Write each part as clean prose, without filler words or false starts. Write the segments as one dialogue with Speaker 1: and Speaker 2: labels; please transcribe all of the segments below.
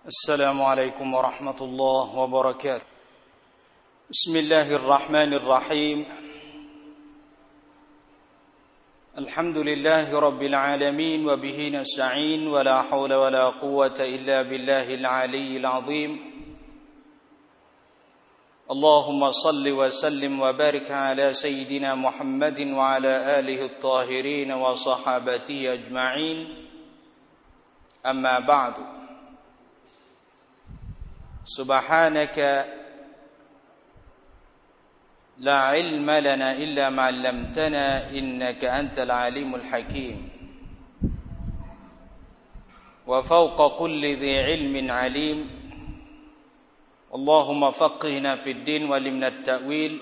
Speaker 1: السلام عليكم ورحمة الله وبركاته بسم الله الرحمن الرحيم الحمد لله رب العالمين وبه نستعين ولا حول ولا قوة إلا بالله العلي العظيم اللهم صل وسلم وبارك على سيدنا محمد وعلى آله الطاهرين وصحابته أجمعين أما بعد سبحانك لا علم لنا إلا ما علمتنا إنك أنت العليم الحكيم وفوق كل ذي علم عليم اللهم فقهنا في الدين وعلمنا التأويل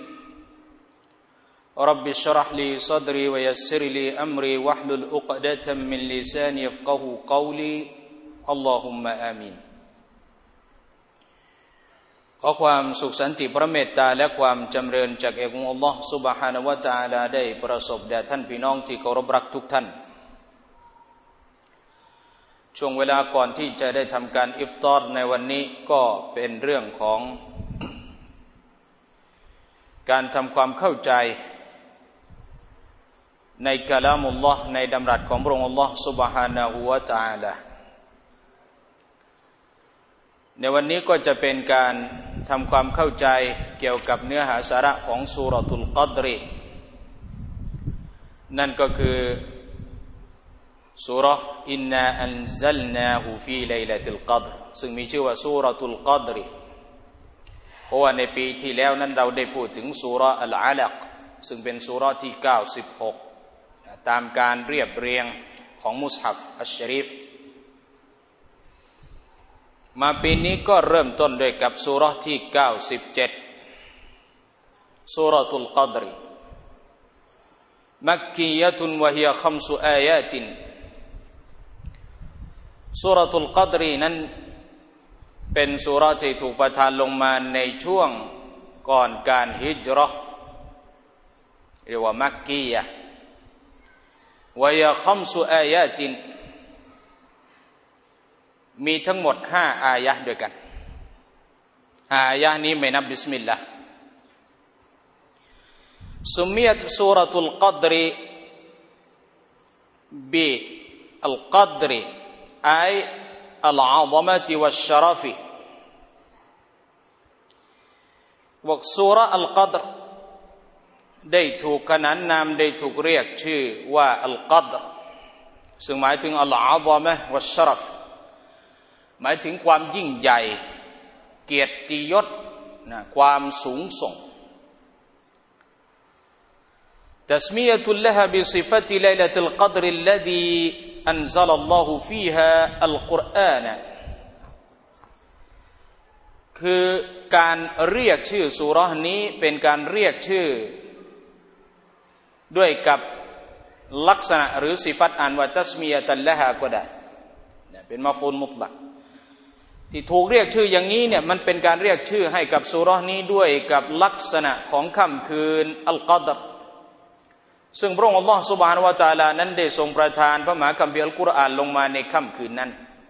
Speaker 1: رب اشرح لي صدري ويسر لي أمري واحلل عقدة من لساني يفقهوا قولي اللهم آمينขอความสุขสันติพระเมตตาและความจำเริญจากเอกองค์อัลลอฮฺซุบฮานะฮูวะตะอาลาได้ประสบแด่ท่านพี่น้องที่เคารพรักทุกท่านช่วงเวลาก่อนที่จะได้ทำการอิฟตาร์ในวันนี้ก็เป็นเรื่องของการทำความเข้าใจในกะลามุลลอฮ์ในดำรัสของพระองค์อัลลอฮฺซุบฮานะฮูวะตะอาลาในวันนี้ก็จะเป็นการทำความเข้าใจเกี่ยวกับเนื้อหาสาระของซูเราะตุลกัดรนั่นก็คือซูเราะห์อินนาอันซัลนาฮูฟีไลลาติลกัดรซึ่งมีชื่อว่าซูเราะตุลกัดรเพราะว่าในปีที่แล้วนั้นเราได้พูดถึงซูเราะห์อัลอะลักซึ่งเป็นซูเราะห์ที่96ตามการเรียบเรียงของมุศฮัฟอัชชะรีฟมาปีนี้ก็เริ่มต้นด้วยกับซูเราะห์ที่97ซูเราะตุลกัดรมักกียะตุนวะฮิยะ5อายาตินซูเราะตุลกัดรนั้นเป็นซูเราะห์ที่ถูกประทานลงมาในช่วงก่อนการฮิจเราะห์เรียกว่ามักกียะวะฮิยะ5อายาตินมีทั้งหมด5อายะห์ด้วยกันอายะห์นี้ไม่นับบิสมิลลาห์ซุมมิยัตซูเราะตุลกัดรบิอัลกัดรอัยอัลอะฎามะติวัชชะรฟวะซูเราะห์อัลกัดรได้ถูกขนานนามได้ถูกเรียกชื่อว่าอัลกัดรซึ่งหมายถึงอัลอะฎามะวัชชะรฟหมายถึงความยิ่งใหญ่เกียรติยศความสูงส่งตัสมียะตุลละฮะบิศิฟะติไลลาตุลกัดรอัลลซีอันซัลลัลลอฮุฟีฮาอัลกุรอานคือการเรียกชื่อซูเราะห์นี้เป็นการเรียกชื่อด้วยกับลักษณะหรือสิฟัตอ่านว่าตัสมียะตุลละฮะก็ได้เป็นมะฟูลมุตลักที่ถูกเรียกชื่ออย่างนี้เนี่ยมันเป็นการเรียกชื่อให้กับซูเราะห์นี้ด้วยกับลักษณะของค่ำคืนอัลกัดรซึ่งพระองค์อัลลอฮฺซุบฮานะฮูวะตะอาลานั้นได้ทรงประทานพระมหาคัมภีร์อัลกุรอานลงมาในค่ำคืนนั้น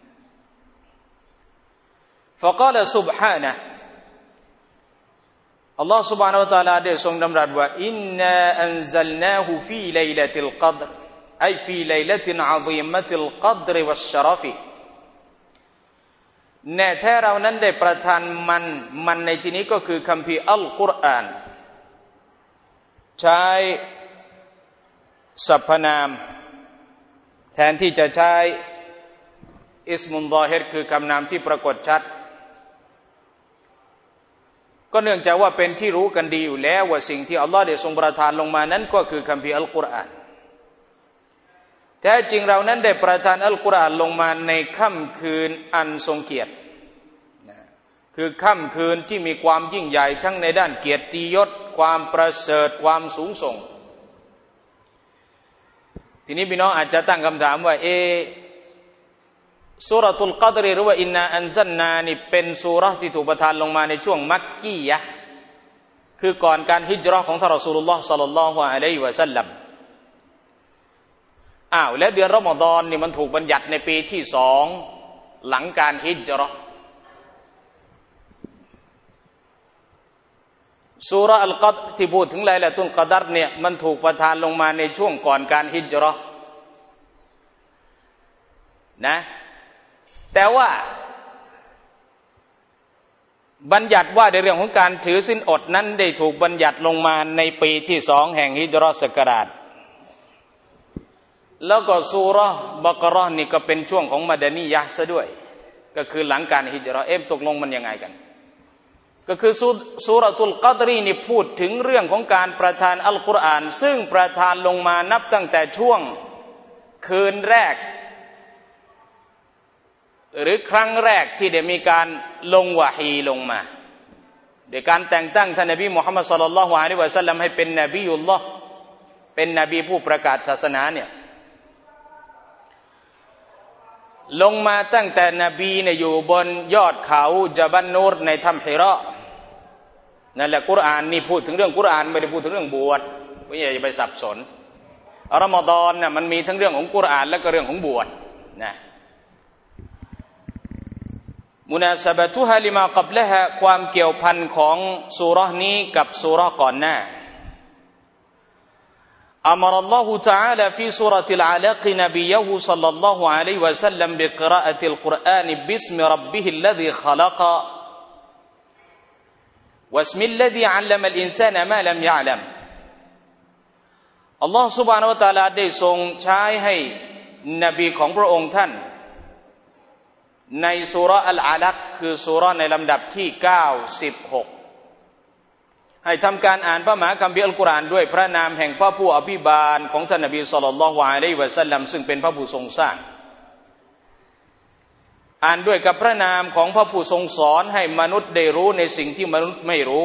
Speaker 1: ฟะกาลซุบฮานะห์อัลลอฮฺซุบฮานะฮูวะตะอาลาได้ทรงดำรัสว่าอินนาอันซัลนาฮูฟีไลลาติลกัดรอัยฟีไลลาตินอะซีมะติลกัดรวัชชะรฟแน่แท้เรานั้นได้ประทานมันในที่นี้ก็คือคัมภีร์อัลกุรอานใช้สรรพนามแทนที่จะใช้อิสมุนฎอฮิรคือคำนามที่ปรากฏชัดก็เนื่องจากว่าเป็นที่รู้กันดีอยู่แล้วว่าสิ่งที่อัลลอฮฺได้ทรงประทานลงมานั้นก็คือคัมภีร์อัลกุรอานแท้จริงเรานั้นได้ประทานอัลกุรอานลงมาในค่ำคืนอันทรงเกียรติคือค่ำคืนที่มีความยิ่งใหญ่ทั้งในด้านเกียรติยศความประเสริฐความสูงส่งทีนี้พี่น้องอาจจะตั้งคำถามว่าซูเราะตุลกัดรหรือว่าอินนาอันซัลนานี่เป็นซูเราะห์ที่ถูกประทานลงมาในช่วงมักกียะห์คือก่อนการฮิจเราะห์ของท่านรอซูลุลลอฮ์ศ็อลลัลลอฮุอะลัยฮิวะซัลลัมแล้วเดือนรอมฎอนนี่มันถูกบัญญัติในปีที่2หลังการฮิจเราะห์ซูเราะห์อัลกัดรที่พูดถึงไลลาตุลกอดรเนี่ยมันถูกประทานลงมาในช่วงก่อนการฮิจเราะห์นะแต่ว่าบัญญัติว่าในเรื่องของการถือศีลอดนั้นได้ถูกบัญญัติลงมาในปีที่2แห่งฮิจเราะห์ศักราชแล้วก็ซูเราะห์บักเราะห์นี่ก็เป็นช่วงของมะดานียะห์ซะด้วยก็คือหลังการฮิจเราะห์ตกลงมันยังไงกันก็คือซูเราะตุลกัดรนี่พูดถึงเรื่องของการประทานอัลกุรอานซึ่งประทานลงมานับตั้งแต่ช่วงคืนแรกหรือครั้งแรกที่ได้มีการลงวะฮีลงมาโดยการแต่งตั้งท่านนบีมุฮัมมัดศ็อลลัลลอฮุอะลัยฮิวะซัลลัมให้เป็นนบียุลลอฮ์เป็นนบีผู้ประกาศศาสนาเนี่ยลงมาตั้งแต่นบีเนี่ยอยู่บนยอดเขาญะบันนูรในถ้ำฮิเราะห์นั่นแหละกุรอานนี่พูดถึงเรื่องกุรอานไม่ได้พูดถึงเรื่องบวชไม่อย่าไปสับสนรอมฎอนน่ะมันมีทั้งเรื่องของกุรอานและก็เรื่องของบวชนะมุนาซะบะตุฮาลิมากับละฮะความเกี่ยวพันของซูเราะห์นี้กับซูเราะห์ก่อนหน้าأمر الله تعالى في سورة العلق نبيه صلى الله عليه وسلم بقراءة القرآن باسم ربه الذي خلق واسم الذي علم الإنسان ما لم يعلم الله سبحانه وتعالى ได้ทรงใช้ให้นบีของพระองค์ท่านในซูเราะห์อัลอะลักคือซูเราะห์ในลำดับที่96ให้ทำการอ่านพระมหาคัมภีร์อัลกุรอานด้วยพระนามแห่งพระผู้อภิบาลของท่านนบีศ็อลลัลลอฮุอะลัยฮิวะซัลลัมซึ่งเป็นพระผู้ทรงสร้างอ่านด้วยกับพระนามของพระผู้ทรงสอนให้มนุษย์ได้รู้ในสิ่งที่มนุษย์ไม่รู้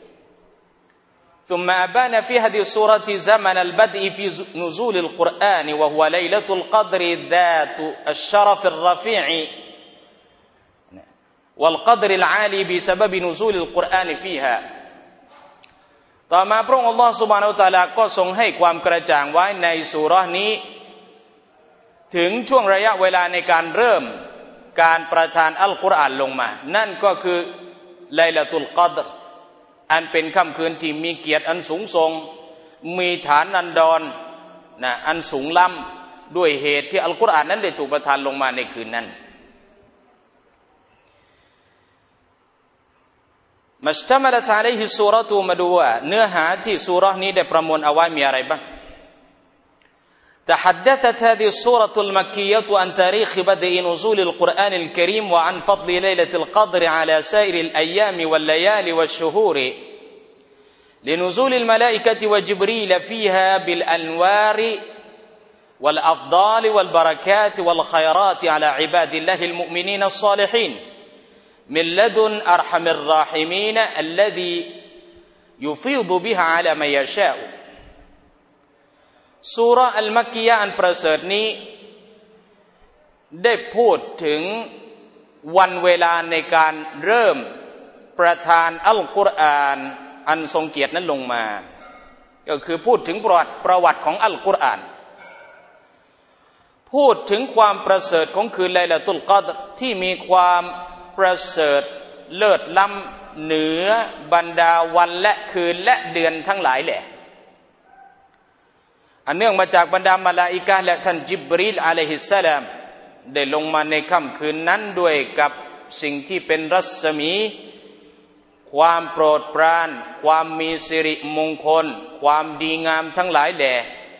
Speaker 1: ثم أبان في هذه السورة زمن البدء في نزول القرآن وهو ليلة القدر ذات الشرف الرفيع والقدر العالي بسبب نزول القرآن فيهاต่อมาพระองค์อัลลอฮฺซุบฮานะฮูวะตะอาลาก็ทรงให้ความกระจ่างไว้ในซูเราะห์นี้ถึงช่วงระยะเวลาในการเริ่มการประทานอัลกุรอานลงมานั่นก็คือไลลาตุลกัดรอันเป็นค่ำคืนที่มีเกียรติอันสูงส่งมีฐานันดรอันสูงล้ำด้วยเหตุที่อัลกุรอานนั้นได้ถูกประทานลงมาในคืนนั้นมัชตะมะละตะอะลัยฮิซูเราะตุมาดูว่าเนื้อหาที่ซูเราะห์นี้ได้ประมวลเอาไว้มีอะไรบ้าง تحدثت هذه السورة المكية عن تاريخ بدء نزول القرآن الكريم وعن فضل ليلة القدر على سائر الأيام والليالي والشهور لنزول الملائكة وجبريل فيها بالأنوار والأفضال والبركات والخيرات على عباد الله المؤمنين الصالحين من لدن أرحم الراحمين الذي يفيض بها على من يشاء ซูเราะห์อัลมักกียะห์อันประเสริฐนี้ได้พูดถึงวันเวลาในการเริ่มประทานอัลกุรอานอันทรงเกียรตินั้นลงมาก็คือพูดถึงประวัติของอัลกุรอานพูดถึงความประเสริฐของคืนไลลาตุลกัดรที่มีความประเสริฐเลิศล้ำเหนือบรรดาวันและคืนและเดือนทั้งหลายแหละอันเนื่องมาจากบรรดามลาอิกะฮ์และท่านจิบรีลอะลัยฮิสสลามได้ลงมาในค่ำคืนนั้นด้วยกับสิ่งที่เป็นรัศมีความโปรดปรานความมีสิริมงคลความดีงามทั้งหลายแหละ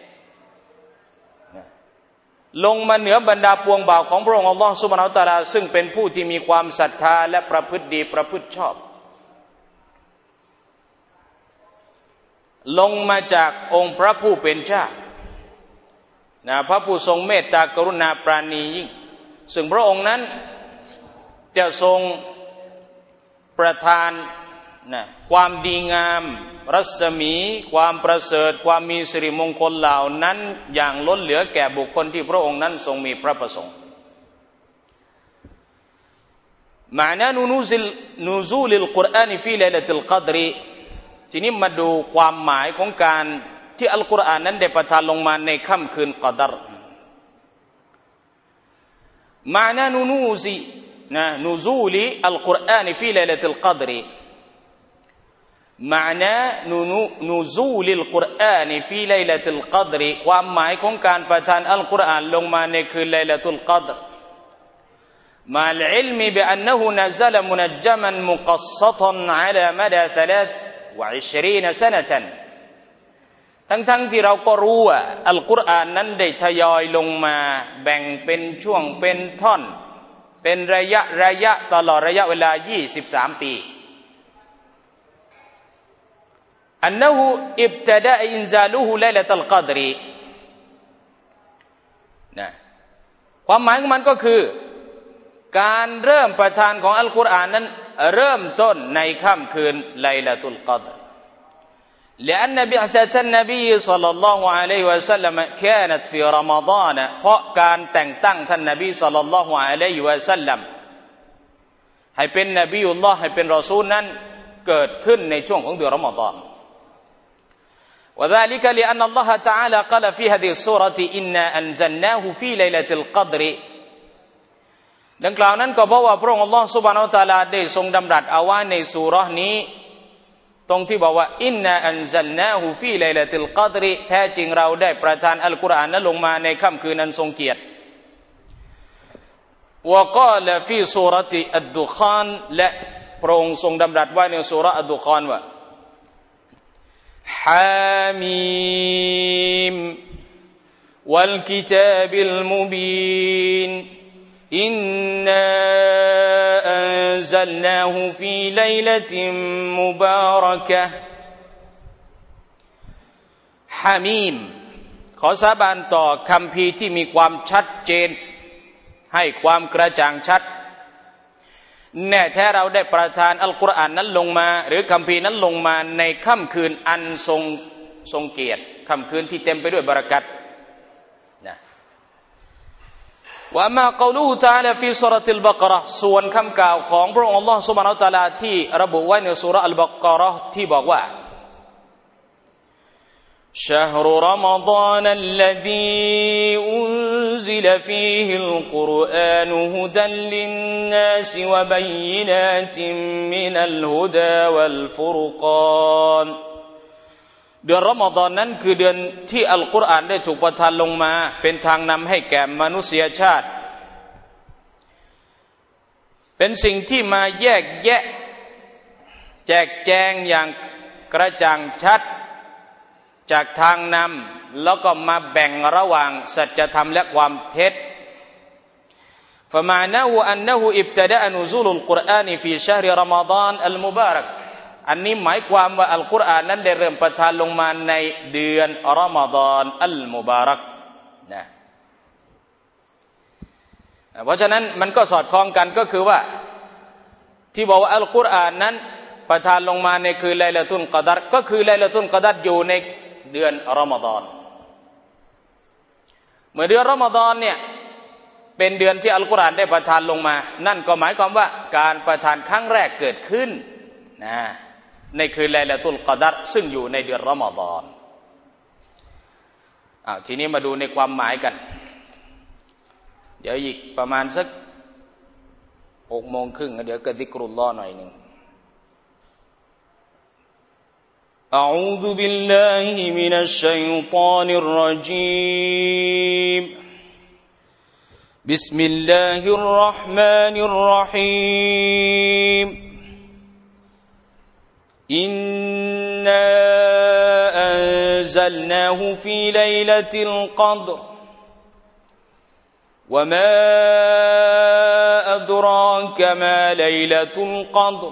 Speaker 1: ลงมาเหนือบรรดาปวงบ่าวของพระองค์อัลลอฮฺซุบฮานะฮูวะตะอาลาซึ่งเป็นผู้ที่มีความศรัทธาและประพฤติดีประพฤติชอบลงมาจากองค์พระผู้เป็นเจ้าพระผู้ทรงเมตตากรุณาปราณียิ่งซึ่งพระองค์นั้นจะทรงประทานความดีงามรัศมีความประเสริฐความมีสิริมงคลเหล่านั้นอย่างล้นเหลือแก่บุคคลที่พระองค์นั้นทรงมีพระประสงค์มานะนูซูลิลกุรอานฟีไลลาตุลกัดรทีนี้มาดูความหมายของการที่อัลกุรอานนั้นได้ประทานลงมาในค่ำคืนกัดรมานะนูซูลิอัลกุรอานฟีไลลาตุลกัดร معنى نزول القرآن في ليلة القدر ความหมายของการประทานอัลกุรอานลงมาในคืนไลลาตุลกัดร مع العلم بأنه نزل منجما مقسطا على مدى 23 سنة ทั้งที่เราก็รู้ว่าอัลกุรอานนั้นได้ทยอยลงมาแบ่งเป็นช่วงเป็นท่อนเป็นระยะตลอดระยะเวลา23 ปีอันนั้นอิบตะดะอินซาลุฮุไลลาตุลกัดรนะความหมายของมันก็คือการเริ่มประทานของอัลกุรอานนั้นเริ่มต้นในค่ำคืนไลลาตุลกัดรلأن بعثة النبي صلى الله عليه وسلم كانت في رمضان เพราะการแต่งตั้งท่านนบีศ็อลลัลลอฮุอะลัยฮิวะซัลลัมให้เป็นนบีอุลลอฮ์ให้เป็นรอซูลนั้นเกิดขึ้นในช่วงของเดือนรอมฎอน وذلك لأن الله تعالى قال في هذه السورة إنا أنزلناه في ليلة القدر ดังกล่าวนั้นก็เพราะว่าพระองค์อัลลอฮ์ซุบฮานะฮูวะตะอาลาได้ทรงดำรัสเอาไว้ในซูเราะห์นี้ตรงที่บอกว่าอินนาอันซัลนาฮูฟีไลลาตุลกัดรแท้จริงเราได้ประทานอัลกุรอานนั้นลงมาในค่ำคืนอันทรงเกียรติวะกาลฟีซูเราะติอัดดุคานและพระองค์ทรงดำรัสไว้ในซูเราะห์อัดดุคานว่าฮามีมวัลกิตาบิลมุบีนอินนาอันซัลนาฮูฟีไลลาตินมุบารักะฮ์ฮามีมขอสาบานต่อคัมภีร์ที่มีความชัดเจนให้ความกระจ่างชัดแน่แท้เราได้ประทานอัลกุรอานนั้นลงมาหรือคัมภีร์นั้นลงมาในค่ำคืนอันทรงเกียรติค่ำคืนที่เต็มไปด้วยบารอกัตว่ามาเกาลูฮุตะอาลาฟีซูเราะติลบักเราะห์ส่วนคำกล่าวของพระองค์อัลลอฮ์ซุบฮานะฮูวะตะอาลาที่ระบุไว้ในซูเราะห์อัลบักเราะห์ที่บอกว่า شهر رمضان الذي أنزل فيه القرآن هدى للناس وبينات من الهدى والفرقانเดือนรอมฎอนนั้นคือเดือนที่อัลกุรอานได้ถูกประทานลงมาเป็นทางนำให้แก่มนุษยชาติเป็นสิ่งที่มาแยกแยะแจกแจงอย่างกระจ่างชัดจากทางนำแล้วก็มาแบ่งระหว่างสัจธรรมและความเท็จ فمعناه أنه ابتدأ نزول القرآن في شهر رمضان المبارك อันนี้หมายความว่าอัลกุรอานนั้นได้เริ่มประทานลงมาในเดือนรอมฎอนอัลมุบารักนะเพราะฉะนั้นมันก็สอดคล้องกันก็คือว่าที่บอกว่าอัลกุรอานนั้นประทานลงมาในคืนไลลาตุลกอดัรก็คือไลลาตุลกอดัรอยู่ในเดือนรอมฎอนเมื่อเดือนรอมฎอนเนี่ยเป็นเดือนที่อัลกุรอานได้ประทานลงมานั่นก็หมายความว่าการประทานครั้งแรกเกิดขึ้นนะในคืนไลลาตุลกอดัรซึ่งอยู่ในเดือนรอมฎอนทีนี้มาดูในความหมายกันเดี๋ยวอีกประมาณสัก6 โมงครึ่งเดี๋ยวกะซิกรุลลอฮ์หน่อยนึงأعوذ بالله من الشيطان الرجيم بسم الله الرحمن الرحيم إنا أنزلناه في ليلة القدر وما أدراك ما ليلة القدر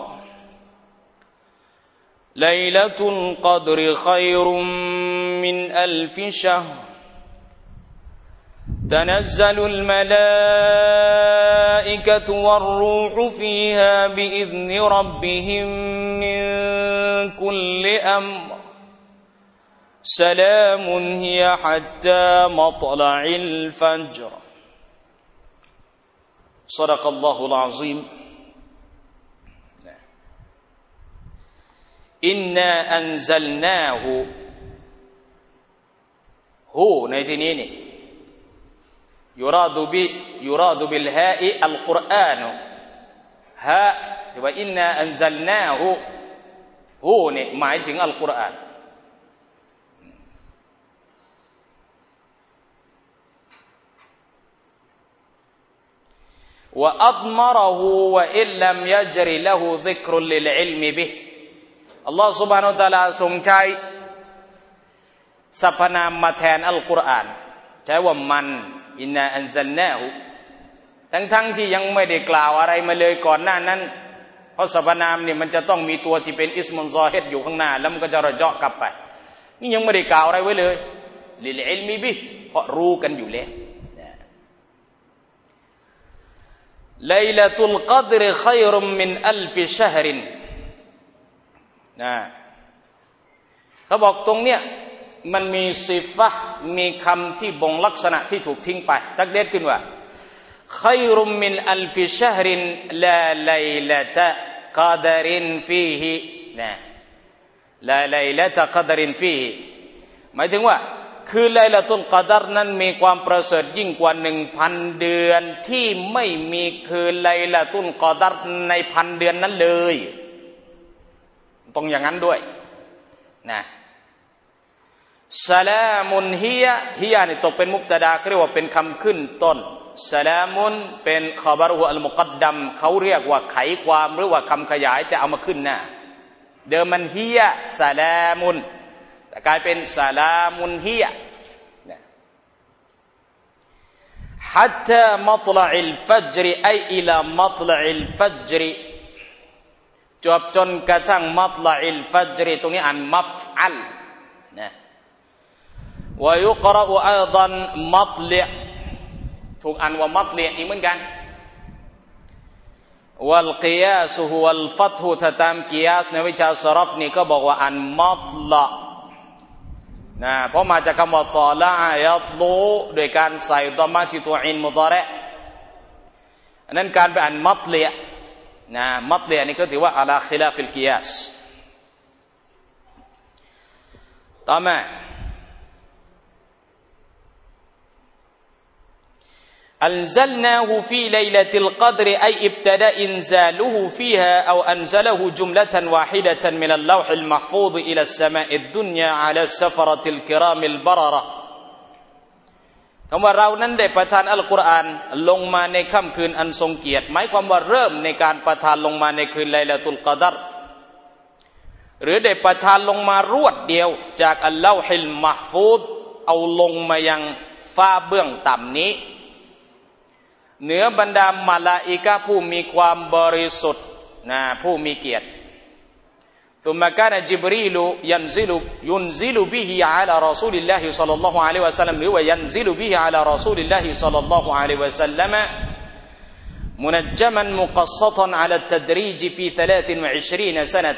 Speaker 1: ليلة القدر خير من 1000 شهر تنزل الملائكة والروح فيها بإذن ربهم من كل أمر سلام هي حتى مطلع الفجر صدق الله العظيم إنا أنزلناه هو ในที่นี้นี่يراد بالهاء القرآن ها ว่า إنا أنزلناه ฮูเนี่ยหมายถึงอัลกุรอานว่าอัฎมรหูวะอิลลัมยะจริละหูซิกรุลลิลอิลมิบิฮ์อัลลอฮฺ سبحانه และ تعالى ทรงใช้สรรพนามมาแทนอัลกุรอานใช้ว่ามันอินนาอันซัลนาหูทั้งที่ยังไม่ได้กล่าวอะไรมาเลยก่อนหน้านั้นเพราะสรรพนามเนี่ยมันจะต้องมีตัวที่เป็นอิสมุนซอฮิดอยู่ข้างหน้าแล้วมันก็จะระเจาะกลับไปนี่ยังไม่ได้กล่าวอะไรไว้เลยลิลอิลมิบิฮ์เพราะรู้กันอยู่แล้วไลลาตุลกัดรขัยรุมมินอัลฟิชะฮรินเขาบอกตรงเนี้ยมันมีซิฟะห์มีคำที่บ่งลักษณะที่ถูกทิ้งไปตักเด็ดขึ้นว่าขัยรุมมินอัลฟิชะฮรินลาไลลาตะกัดรินฟีฮิลาไลลาตะกัดรินฟีฮิหมายถึงว่าคือไลลาตุลกัดรนั้นมีความประเสริฐยิ่งกว่า 1,000 เดือนที่ไม่มีคือไลลาตุลกัดรใน1,000 เดือนนั้นเลยต้องอย่างนั้นด้วยนะสลามุนฮิยะนี่ตกเป็นมุบตะดาเรียกว่าเป็นคำขึ้นต้นสลามุนเป็นขบารุอัลมุกัดดัมเขาเรียกว่าไขความหรือว่าคำขยายแต่เอามาขึ้นหน้าเดิมมันฮิยะสลามุนแต่กลายเป็นสลามุนฮิยะحتى مطلع الفجر أي إلى مطلع الفجر จบจนกระทั่งมัตลาอิลฟัจรตรงนี้อ่านมัฟอัลนะวายุกรออัยดันมัตลิถูกอ่านว่ามัตลิอีกเหมือนกันวัลกิยาสฮุวัลฟัตฮุถ้าตามกิยาสในวิชาศรัฟนี่ก็บอกว่าอ่านมัตละนะเพราะมาจากคำว่าตอละยัตลูโดยการใส่ดอมะที่ตัวอินมุฎอเราะห์อันนั้นการไปอ่านมัตลินะมัตลินี่ก็ถือว่าอะลาคิลาฟิลกิยาสต่อมาأنزلناه في ليلة القدر أي ابتدأ إنزاله فيها أو أنزله جملة واحدة من اللوح المحفوظ إلى السماء الدنيا على السفرة الكرام البررة คำว่าเรานั้นได้ประทานอัลกุรอานลงมาในค่ำคืนอันทรงเกียรติหมายความว่าเริ่มในการประทานลงมาในคืนไลลาตุลกอดัรหรือได้ประทานลงมารวดเดียวจากอัลลอฮิลมะห์ฟูซเอาลงมายังฟ้าเบื้องต่ำนี้เหนือบรรดามาลาอิกะห์ผู้มีความบริสุทธิ์ผู้มีเกียรติ ثم كان جبريل ينزل به على رسول الله صلى الله عليه وسلم หรือว่า ينزل به على رسول الله صلى الله عليه وسلم منجما مقسطا على التدريج في 23 سنة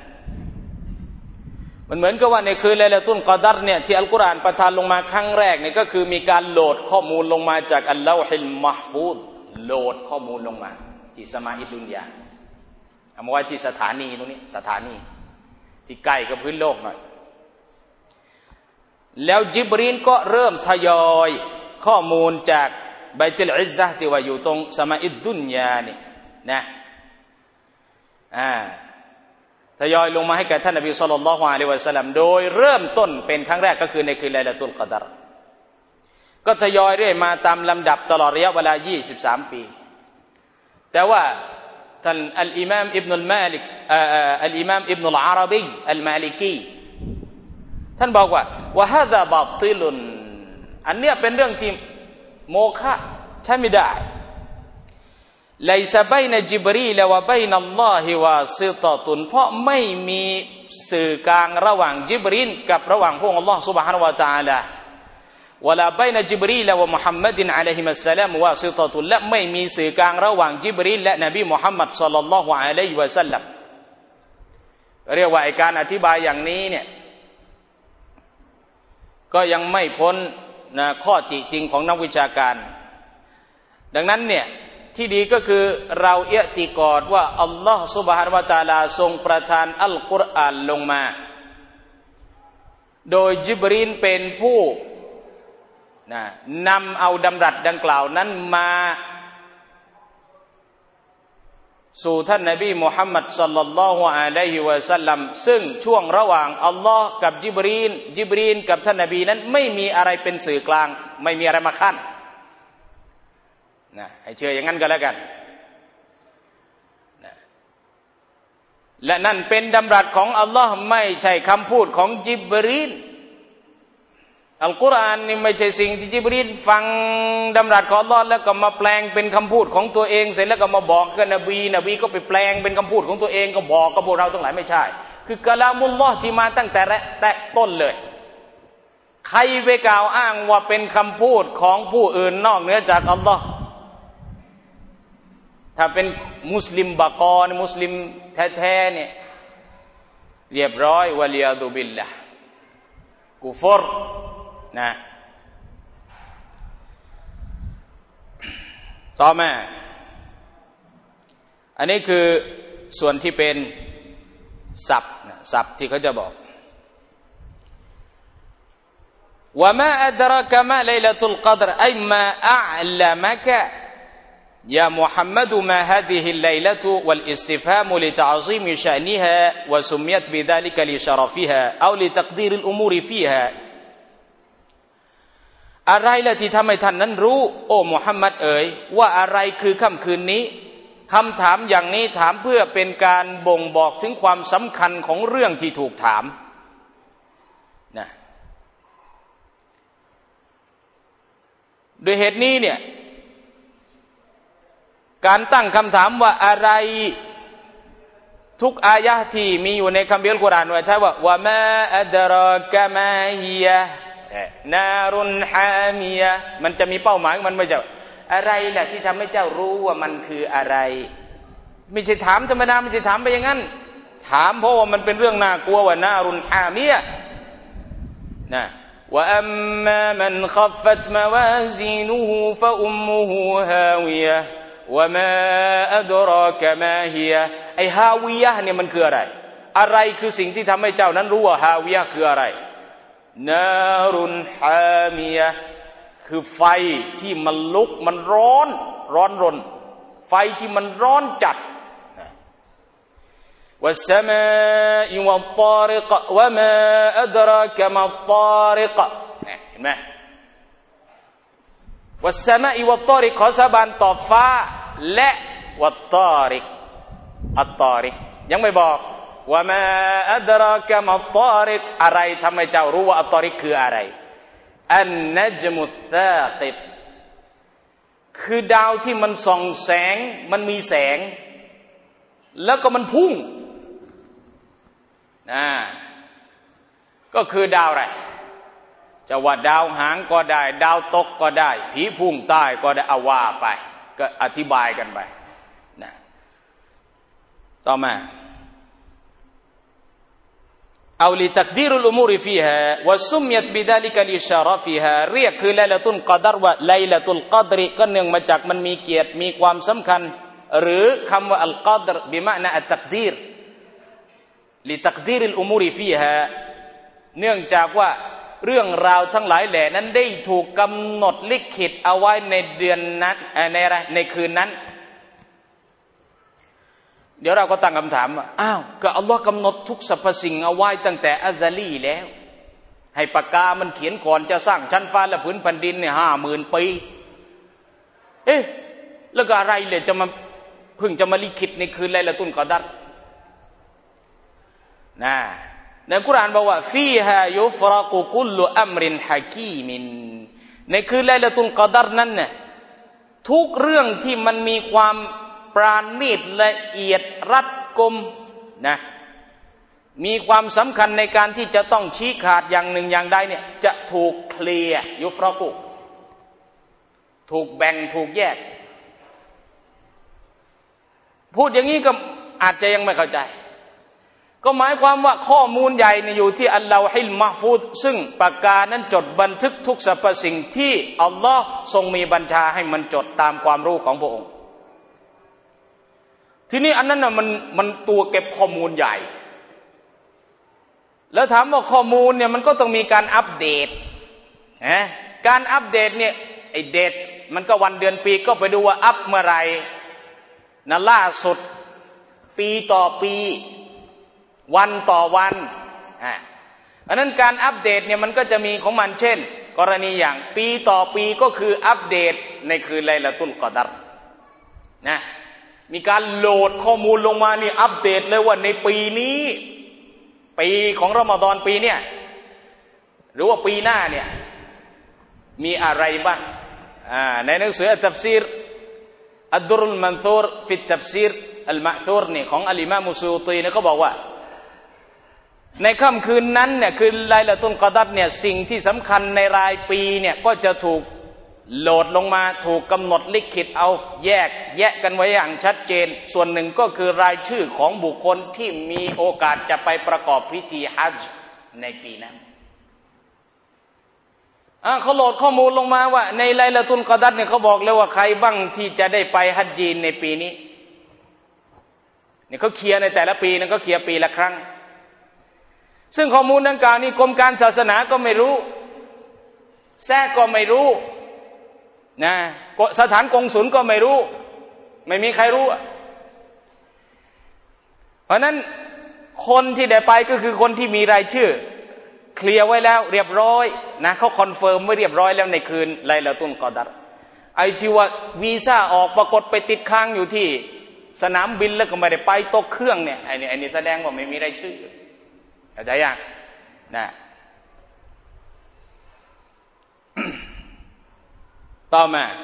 Speaker 1: มันเหมือนกับว่าในคืนไลลาตุลกอดัรเนี่ยที่อัลกุรอานประทานลงมาครั้งแรกเนี่ยก็คือมีการโหลดข้อมูลลงมาจากอัลลอฮิลมะห์ฟูซโหลดข้อมูลลงมาที่สมาอิดุนยาเอามาไว้ที่สถานีตรงนี้สถานีที่ใกล้กับพื้นโลกหน่อยแล้วญิบรีลก็เริ่มทยอยข้อมูลจากบัยตุลอิซซะห์ที่ว่าอยู่ตรงสมาอิดุนยานี่นะทยอยลงมาให้แก่ท่านนบีศ็อลลัลลอฮุอะลัยฮิวะซัลลัมโดยเริ่มต้นเป็นครั้งแรกก็คือในคืนไลลาตุลกอดัรก็ทยอยเรื่อยมาตามลำดับตลอดระยะเวลา23ปีแต่ว่าท่านอัลอิมามอิบนุลมาลิกอัลอิมามอิบนุลอาระบีอัลมาลิกีท่านบอกว่าวะฮาซาบาติลุนอันเนี้ยเป็นเรื่องที่โมฆะใช่ไม่ได้ไลซะบัยนะจิบรีลวะบัยนัลลอฮิวาซิตะตุนเพราะไม่มีสื่อกลางระหว่างจิบรีลกับระหว่างพระองค์อัลลอฮ์ซุบฮานะฮูวะตะอาลาวะลาบัยนะจิบรีลวะมุฮัมมัดอะลัยฮิมัสสลามวาซิตะตุนและไม่มีสื่อกลางระหว่างจิบรีลและนบีมุฮัมมัดศ็อลลัลลอฮุอะลัยฮิวะซัลลัมเรียกว่าการอธิบายอย่างนี้เนี่ยก็ยังไม่พ้นข้อติจริงของนักวิชาการดังนั้นเนี่ยที่ดีก็คือเราอิอ์ติกอดว่าอัลลอฮฺซุบฮานะฮูวะตะอาลาทรงประทานอัลกุรอานลงมาโดยญิบรีลเป็นผู้นำเอาดำรัสดังกล่าวนั้นมาสู่ท่านนบีมุฮัมมัดศ็อลลัลลอฮุอะลัยฮิวะซัลลัมซึ่งช่วงระหว่างอัลลอฮ์กับญิบรีลกับท่านนบีนั้นไม่มีอะไรเป็นสื่อกลางไม่มีอะไรมาขั้นนะให้เชื่ออย่างนั้นก็แล้วกันนะและนั่นเป็นดำรัสของอัลลอฮ์ไม่ใช่คำพูดของญิบรีลอัลกุรอานนี่ไม่ใช่สิ่งที่ญิบรีลฟังดำรัสของอัลลอฮ์แล้วก็มาแปลงเป็นคำพูดของตัวเองเสร็จแล้วก็มาบอกกับนบีก็ไปแปลงเป็นคำพูดของตัวเองก็บอกกับพวกเราทั้งหลายไม่ใช่คือกะลามุลลอฮ์ที่มาตั้งแต่ต้นเลยใครไปกล่าวอ้างว่าเป็นคำพูดของผู้อื่นนอกเหนือจากอัลลอฮ์ถ้าเป็นมุสลิมบะกอมุสลิมแท้ๆเนี่ยเรียบร้อยวะลียาดุบิลละกุฟรนะต่อมาอันนี้คือส่วนที่เป็นศัพท์ที่เขาจะบอกว่ามาอัดรากะมาไลลาตุลกัดรอัยมาอัลลัมะกะยามุฮัมมัดมาฮาซิฮิลไลลาตุวัลอิสติฟฮามลิตะอซีมชะนิฮาวะซุมยัตบิซาลิกะลิชะรฟิฮาเอาลิตักดีริลอุมูริฟีฮาอะไรล่ะที่ทำให้ท่านนั้นรู้โอ้มุฮัมมัดเอ๋ยว่าอะไรคือค่ำคืนนี้คำถามอย่างนี้ถามเพื่อเป็นการบ่งบอกถึงความสำคัญของเรื่องที่ถูกถามนะโดยเหตุนี้เนี่ยการตั้งคำถามว่าอะไรทุกอายะห์ที่มีอยู่ในคัมภีร์อัลกุรอานว่าใช่ว่าวะมาอัดรากะมาฮิยะนารุนฮามียะมันจะมีเป้าหมายมันไม่ใช่อะไรล่ะที่ทำให้เจ้ารู้ว่ามันคืออะไรไม่ใช่ถามธรรมดาไม่ใช่ถามไปอย่างนั้นถามเพราะว่ามันเป็นเรื่องน่ากลัวว่านารุนฮามียะนะวะอัมมามันคัฟฟัตมาวาซีนุฮูฟะอุมมุฮูฮาวิยะวะมาอัดรากะมาฮิยะไอ้ฮาวิยะเนี่ยมันคืออะไรอะไรคือสิ่งที่ทำให้เจ้านั้นรู้ว่าฮาวิยะคืออะไรนารุนฮามียะคือไฟที่มันลุกมันร้อนรนไฟที่มันร้อนจัดวัสสมาอิวัตตาริกวะมาอัดรากะมัตตาริกเห็นไหมวัสสมาอิวัตตาริกขอสาบานต่อฟ้าและวัตตาริกอัตตาริกยังไม่บอกว่ามาอัดรากะมัตตาริกอะไรทำให้เจ้ารู้ว่าอัตตาริกคืออะไรอันนัจมุตธากิบคือดาวที่มันส่องแสงมันมีแสงแล้วก็มันพุ่งก็คือดาวอะไรจะว่าดาวหางก็ได้ดาวตกก็ได้ผีพุ่งใต้ก็ได้เอาว่าไปก็อธิบายกันไปนะต่อมาเอาลิตักดีรุลอุมูริฟีฮาวะซุมยัตบิดาลิกะลิชะรฟีฮาเรียกคือไลลาตุลกอดรว่าไลลาตุลกอดรก็เนื่องมาจากมันมีเกียรติมีความสำคัญหรือคำว่าอัลกอดรบิมะนะอัตตักดีรลิตักดีริลอุมูริฟีฮาเนื่องจากว่าเรื่องราวทั้งหลายแหล่นั้นได้ถูกกำหนดลิขิตเอาไว้ในเดือนนั้นในคืนนั้นเดี๋ยวเราก็ตั้งคำถามว่าอ้าวก็อัลลอฮ์กำหนดทุกสรรพสิ่งเอาไว้ตั้งแต่อัซาลีแล้วให้ปากกามันเขียนก่อนจะสร้างชั้นฟ้าและพื้นแผ่นดินเนี่ย50,000 ปีแล้วก็อะไรเลยจะมาเพิ่งจะมาลิขิตในคืนไลลาตุลกอดรนะในกุรอานบอกว่าฟีฮายุฟรกุกุลอัมรินฮะกีมินในคืนไลลาตุลกอดรนั้นเนี่ยทุกเรื่องที่มันมีความปราณีตละเอียดรัดกุมนะมีความสำคัญในการที่จะต้องชี้ขาดอย่างหนึ่งอย่างใดเนี่ยจะถูกเคลียร์ยุฟรกุถูกแบ่งถูกแยกพูดอย่างนี้ก็อาจจะยังไม่เข้าใจก็หมายความว่าข้อมูลใหญ่เนี่ยอยู่ที่อัลลอฮิลมะห์ฟูซซึ่งปากกานั้นจดบันทึกทุกสรรพสิ่งที่อัลลอฮ์ทรงมีบัญชาให้มันจดตามความรู้ของพระองค์ทีนี้อันนั้นน่ะมันตัวเก็บข้อมูลใหญ่แล้วถามว่าข้อมูลเนี่ยมันก็ต้องมีการอัปเดตการอัปเดตเนี่ยไอ้เดตมันก็วันเดือนปีก็ไปดูว่าอัปเมื่อไหร่นะล่าสุดปีต่อปีวันต่อวันอันนั้นการอัปเดตเนี่ยมันก็จะมีของมันเช่นกรณีอย่างปีต่อปีก็คืออัปเดตในคืนไลลาตุลกอดรนะมีการโหลดข้อมูลลงมานี่อัปเดตเลยว่าในปีนี้ปีของรอมฎอนปีเนี่ยหรือว่าปีหน้าเนี่ยมีอะไรบ้างในหนังสืออัตตัฟซีรอัดดุรุลมันซูรฟิตตัฟซีรอัลมะซูรนี่ของอัลอิมามมุซูตีเนี่ยเขาบอกว่าในค่ำคืนนั้นเนี่ยคือไลลาตุลกอดรเนี่ยสิ่งที่สำคัญในรายปีเนี่ยก็จะถูกโหลดลงมาถูกกำหนดลิขิตเอาแยกกันไว้อย่างชัดเจนส่วนหนึ่งก็คือรายชื่อของบุคคลที่มีโอกาสจะไปประกอบพิธีฮัจญ์ในปีนั้นเขาโหลดข้อมูลลงมาว่าในไลลาตุลกอดรเนี่ยเขาบอกเลยว่าใครบ้างที่จะได้ไปฮัจญ์ในปีนี้เนี่ยเขาเคลียร์ในแต่ละปีนั้นก็เคลียร์ปีละครั้งซึ่งข้อมูลดังกล่าวนี้กรมการศาสนาก็ไม่รู้แทรกก็ไม่รู้นะสถานกงสุลก็ไม่รู้ไม่มีใครรู้เพราะนั้นคนที่ได้ไปก็คือคนที่มีรายชื่อเคลียร์ไว้แล้วเรียบร้อยนะเขาคอนเฟิร์มไว้เรียบร้อยแล้วในคืนไลลาตุลกอดรไอ้ที่ว่าวีซ่าออกปรากฏไปติดค้างอยู่ที่สนามบินแล้วก็ไม่ได้ไปตกเครื่องเนี่ยไอ้นี่แสดงว่าไม่มีรายชื่อเข้าใจยังนะต่อมา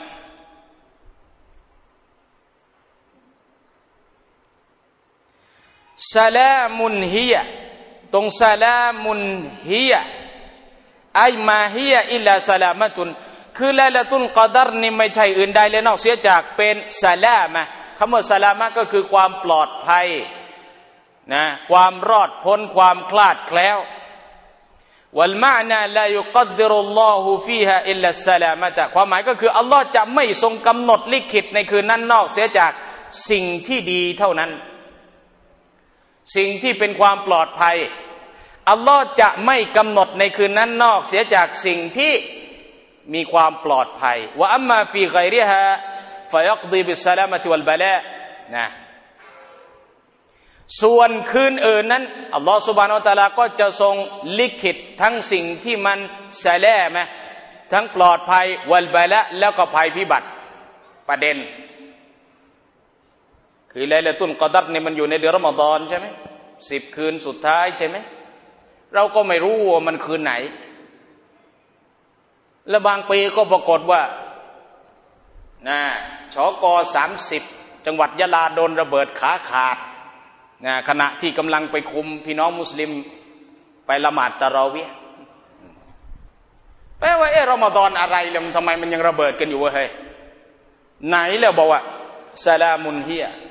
Speaker 1: ซาลามุนฮิยะตรงซาลามุนฮิยะไอมาฮิยะอิลลาซาลามะตุนคือไลลาตุลกอดรนี่ไม่ใช่อื่นใดเลยนอกเสียจากเป็นซาลามะคำว่าซาลามะก็คือความปลอดภัยนะความรอดพ้นความคลาดแคล้ววัลมาอนาลายุกัดดิรุลลอฮุฟีฮาอิลลัสซาลามะตะความหมายก็คืออัลลอฮ์จะไม่ทรงกำหนดลิขิตในคืนนั้นนอกเสียจากสิ่งที่ดีเท่านั้นสิ่งที่เป็นความปลอดภัยอัลลอฮ์จะไม่กำหนดในคืนนั้นนอกเสียจากสิ่งที่มีความปลอดภัยว่าอัมมาฟีฆอยริฮาฟะยักดีบิสซาลามะติวัลบะลานะส่วนคืนอื่นนั้นอัลลอฮฺซุบฮานะฮูวะตะอาลาก็จะทรงลิขิตทั้งสิ่งที่มันซาลามะทั้งปลอดภัยวัลบะละแล้วก็ภัยพิบัติประเด็นคือไลลาตุลกอดรเนี่ยมันอยู่ในเดือนรอมฎอนใช่ไหม10 คืนสุดท้ายใช่ไหมเราก็ไม่รู้ว่ามันคืนไหนและบางปีก็ปรากฏว่าชก30จังหวัดยะลาโดนระเบิดขาขาดขณะที่กำลังไปคุมพี่น้องมุสลิมไปละหมาดตะเราะวีห์แปลว่ารอมฎอนอะไรแล้วทำไมมันยังระเบิดกันอยู่วะเฮ้ยไหนแล้วบอกว่าซาลามุนฮิยะ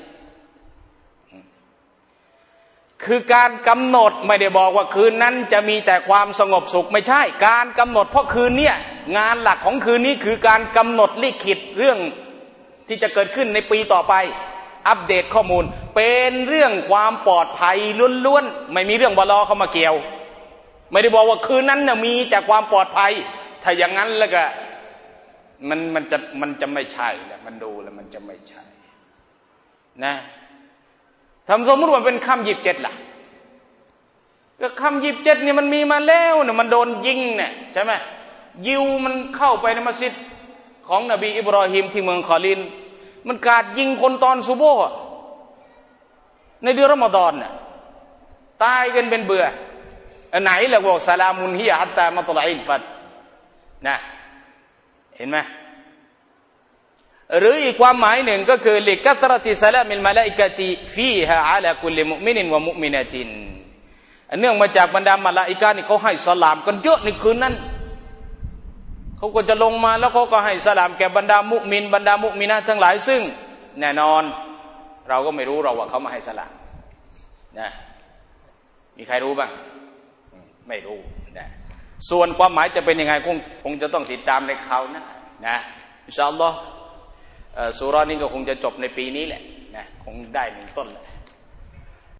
Speaker 1: คือการกำหนดไม่ได้บอกว่าคืนนั้นจะมีแต่ความสงบสุขไม่ใช่การกำหนดเพราะคืนเนี้ยงานหลักของคืนนี้คือการกำหนดลิขิตเรื่องที่จะเกิดขึ้นในปีต่อไปอัปเดตข้อมูลเป็นเรื่องความปลอดภัยล้วนๆไม่มีเรื่องบลอเข้ามาเกี่ยวไม่ได้บอกว่าคืนนั้นน่ะมีแต่ความปลอดภัยถ้าอย่างนั้นแล้วก็มันจะไม่ใช่แหละมันดูแล้วมันจะไม่ใช่นะทำสมมติว่าเป็นค่ำ27ล่ะก็ค่ำ27เนี่ยมันมีมาแล้วเนี่ยมันโดนยิงเนี่ยใช่ไหมยิวมันเข้าไปในมัสยิดของนบีอิบรอฮีมที่เมืองคอลินมันกราดยิงคนตอนซุโบห์ในเดือนรอมฎอนน่ะตายกันเป็นเบื่อไหนล่ะบอกซาลามุนฮิยะฮัตตามัตลาอิลฟัดนะเห็นไหมหรืออีกความหมายหนึ่งก็คือลิกัตรติซาลามิลมะลาอิกะติฟีฮาอะลากุลลิมุอ์มินินวะมุอ์มินะตินเนื่องมาจากบรรดามะลาอิกะห์นี่เขาให้สลามกันเยอะในคืนนั้นเขาก็จะลงมาแล้วเขาก็ให้สลามแก่บรรดามุมินบรรดามุมินะทั้งหลายซึ่งแน่นอนเราก็ไม่รู้เราว่าเขามาให้สลามนะมีใครรู้บ้างไม่รู้นะส่วนความหมายจะเป็นยังไงคงจะต้องติดตามในคราวหน้านะอินชาอัลลอฮ์ซูเราะห์นี้ก็คงจะจบในปีนี้แหละนะคงได้1 ต้นแหละ